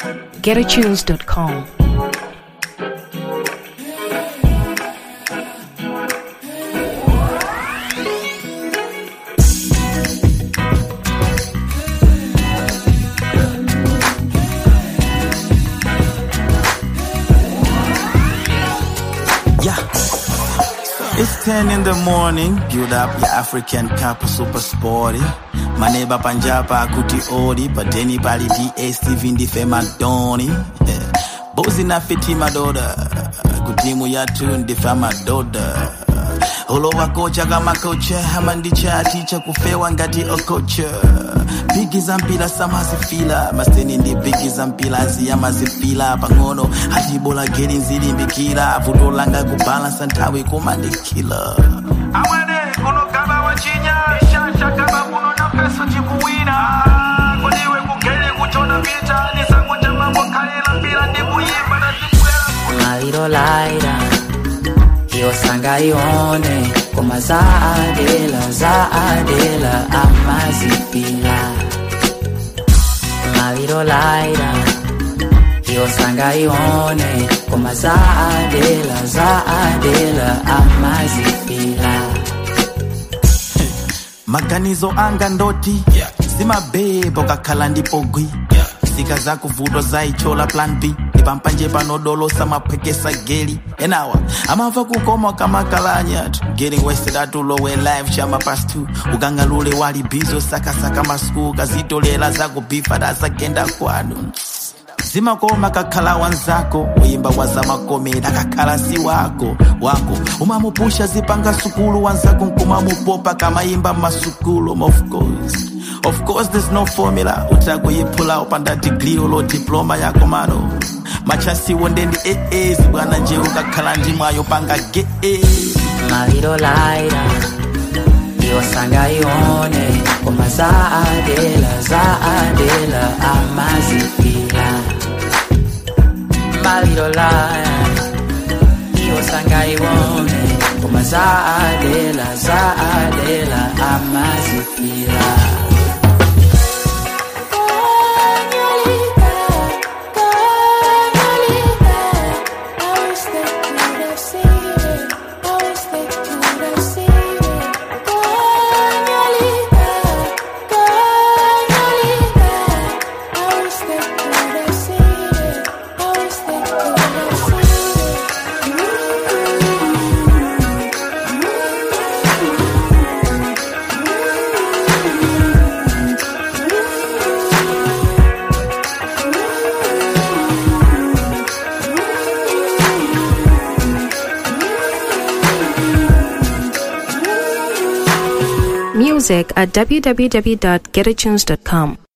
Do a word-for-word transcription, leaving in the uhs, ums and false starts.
get a tunes dot com. It's ten in the morning, build up your African cup super sporty. Maneba Panjapa kuti odi, Pateni Pali D A Steven di Fema Doni. Bozi na fiti madoda, kutimu ya tun di Fema doda. Holo wakocha kama kocha, hamandicha teacher kufewa ngati okocha. Bigi zampila samazifila, masteni ndi bigi zampila ziyamazifila. Pangono hatibola geri nzili mbikila, vutolanga kubalansa ntawe kumandikila. Amane kono kaba wachinya, ishasha kaba kuno na peso chikuwina. Kuniwe kugele kuchona vita, nisangu jama mwakaila bila ndibuyimba na zibuela. Lairo laira, iyo sanga ione, koma zaadela, zaadela, amazipila. Lairo laira, iyo sanga ione, koma zaadela, zaadela, amazipila. Maganizo anga ndoti, yeah. Sima bebo kakala ndipo gwi, yeah. Sika za kuvudo za ichola plan B. Nipampanje panodolo sama pekesa geli. Enawa, amafa kukoma kama kalanya. Getting wasted atulowe life chama past two. Uganga lule wali bizo saka saka masku. Kazito lela zako bifa da zagenda kwanu. Zima koma kakala wanzako, uimba wazama komeda kakala si wako, wako. Umamupusha zipanga sukulu wanzako nkumamu popa kama imba masukulu, of course. Of course there's no formula, utago yipula upanda degree olo diploma yako mano. Machasi wondendi eh eh, zibwana nje ukakala ndima yopanga ge eh. Maliro laira, iyo sanga ione, koma zaadela, zaadela, amazipila. Maliro laira, iyo sanga ione, koma zaadela, zaadela, amazipila. Music at w w w dot get a tunes dot com.